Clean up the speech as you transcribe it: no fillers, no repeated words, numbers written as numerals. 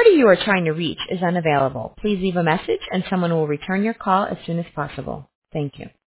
party you are trying to reach is unavailable. Please leave a message and someone will return your call as soon as possible. Thank you.